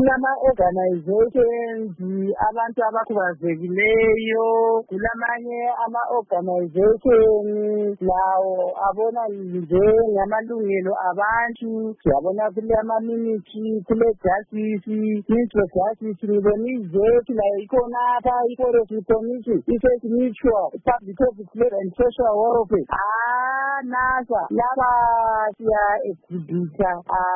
kulama-organizations abantu abakhubazekileyo, kulamanye ama-organization lawo abona njengamalungelo abantu, siyabona kulama-ministry, kule-justice, ministry of justice, ngibona izethu layo ikhonapha, i-forestry commission, i-first mutual, public service and social welfare. NASA laba siya-exhibita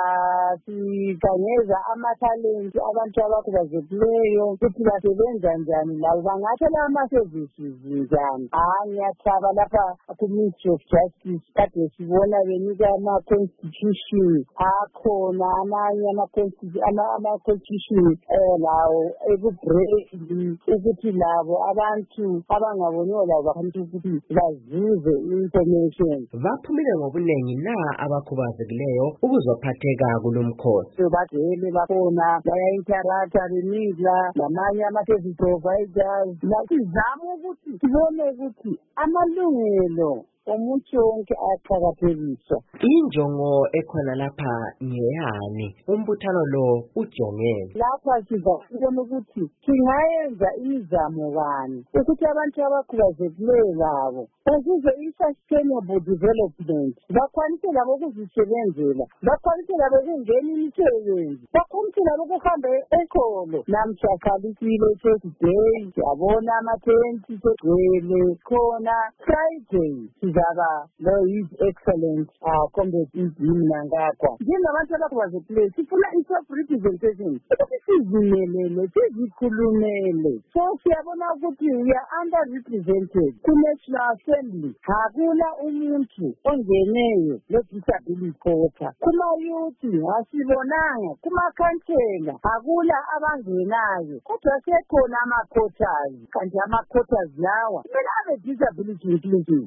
sikanyeza amathalenti abantu abakhubazekileyo ukuthi basebenza njani labo, bangathola ama-services njani. Ngiyathaba lapha ku-Ministry of Justice kade sibona benika ama-constitution akhona, amanye ama-constitution lawo ekubreak ukuthi labo abantu abangaboniyo labo bakhanti ukuthi bazuze information. Baphumile ngobuningi na abakhubazekileyo ukuzophatheka kulomkhosi? Bagcwele bakhona, baya-interacta bemidla lamanye ama-service providers. Sizama ukuthi sibone ukuthi amalungelo omuntu wonke ayaqhakathekiswa. Injongo ekhona lapha ngeyani? Umbuthano lo ujongene lapha sizabona ukuthi singayenza imizamo bani ukuthi abantu abakhubazekileyo labo bazuze i-sustainable development, bakwanise labo ukuzisebenzela, bakwanise labo ukungena imisebenzi, bakwanise labo ukuhamba ekolo. Namhla khalisile Thursday, siyabona amathenti segcwele khona. Friday sizaba lo-His Excellence Comrade Izini Nangagwa. Njengabantu abakhubazekileyo sifuna i-self-representation, ukuthi sizimelele, sizikhulumele. So siyabona ukuthi we are under-represented ku-National Assembly. Hakula umuntu ongeneyo le-disability quota. Kuma-youth asibonanga, kuma-councillor hakula abangenayo, kodwa sekhona ama-quotas. Kanti ama-quotas lawa kumele abe disability inclusive.